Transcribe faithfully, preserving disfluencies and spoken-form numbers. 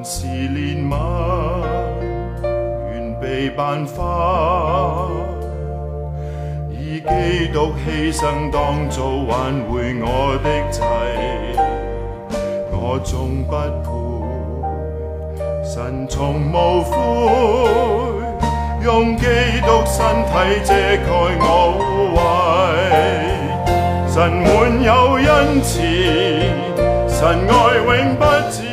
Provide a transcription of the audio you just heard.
是憐憫，願被頒發，以基督犧牲當造挽回我的妻，我終不配，神從無悔，用基督身體遮蓋我污穢，神滿有恩慈，神愛永不止。